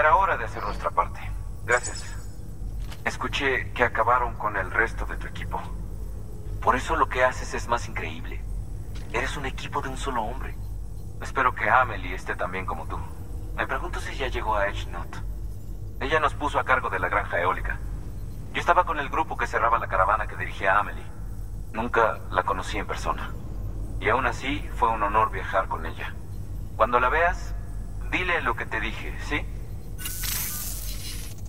era hora de hacer nuestra parte. Gracias. Escuché que acabaron con el resto de tu equipo. Por eso lo que haces es más increíble. Eres un equipo de un solo hombre. Espero que Amelie esté tan bien como tú. Me pregunto si ya llegó a Edgenut. Ella nos puso a cargo de la granja eólica. Yo estaba con el grupo que cerraba la caravana que dirigía a Amelie. Nunca la conocí en persona. Y aún así, fue un honor viajar con ella. Cuando la veas, dile lo que te dije, ¿sí?